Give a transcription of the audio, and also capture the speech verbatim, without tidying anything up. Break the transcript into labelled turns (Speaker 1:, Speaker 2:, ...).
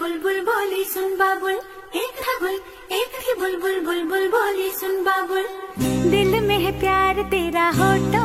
Speaker 1: बुलबुल बोली सुन बाबुल, एक था गुल एक थी बुलबुल, बुलबुल बोली सुन बाबुल। दिल में है प्यार तेरा होठ